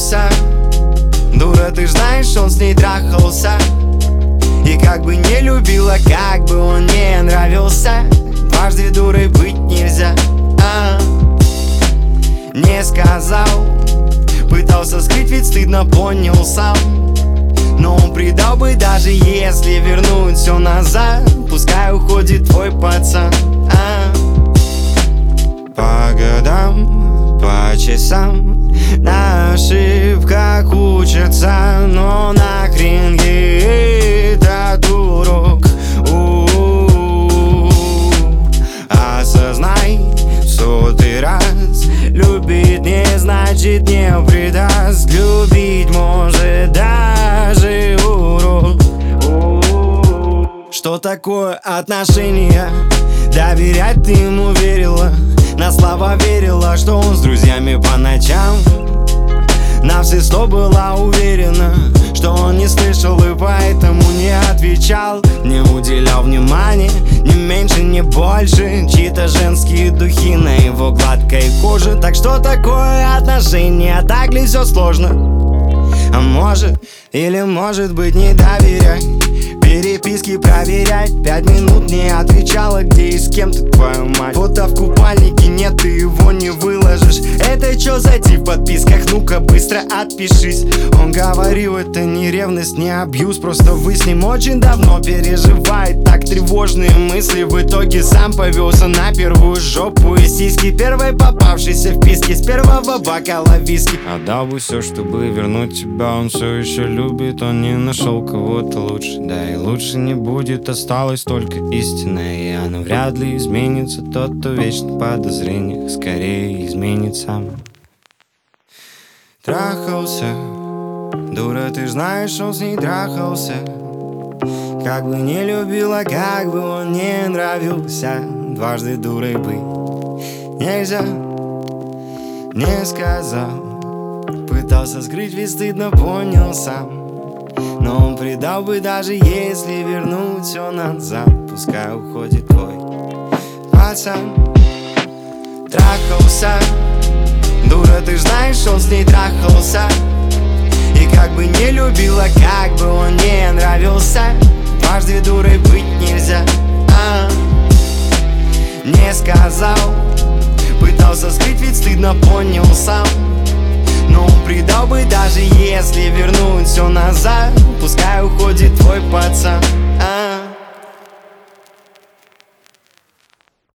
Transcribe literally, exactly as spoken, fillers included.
нравился. Дура, ты ж знаешь, он с ней трахался. И как бы не любила, как бы он не нравился, дважды дурой быть нельзя. а Не сказал, пытался скрыть, ведь стыдно, понял сам. Но он предал бы, даже если вернуть все назад. Пускай уходит твой пацан. а По годам, по часам на ошибках учатся, но нахрен ей этот урок. У-у-у. Осознай в сотый раз, любить не значит не предаст. Любить может даже урок. Что такое отношения? Доверять ты ему верила, на слова верила, что он с друзьями по ночам. На все сто была уверена, что он не слышал и поэтому не отвечал, не уделял внимания, ни меньше, ни больше. Чьи-то женские духи на его гладкой коже. Так что такое отношения? Так ли все сложно? А может, или может быть не доверять, переписки проверять. Пять минут не отвечала, где и с кем ты, твою мать. Фото в купальнике нет, ты его не выложишь. Это чё за тип в подписках? Ну-ка быстро отпишись. Он говорил, это не ревность, не абьюз, просто вы с ним очень давно переживает так тревожные мысли. В итоге сам повелся на первую жопу и сиськи, первой попавшейся в писке с первого бокала виски. Отдал бы все, чтобы вернуть тебя, он все еще любит. Он не нашел кого-то лучше, да и лучше не будет, осталось только истина. И она вряд ли изменится. Тот, кто вечно в подозрениях, скорее изменит сам. Трахался, дура, ты ж знаешь, он с ней трахался. Как бы не любила, как бы он не нравился, дважды дурой быть нельзя. Не сказал, пытался скрыть, ведь стыдно, понял сам. Но он предал бы, даже если вернуть все назад. Пускай уходит твой пацан. Трахался, дура, ты ж знаешь, он с ней трахался. И как бы не любила, как бы он не нравился, дважды дурой быть нельзя. а Не сказал, пытался скрыть, ведь стыдно, понял сам. Но он предал бы, даже если вернуть все назад. Пускай уходит твой пацан. а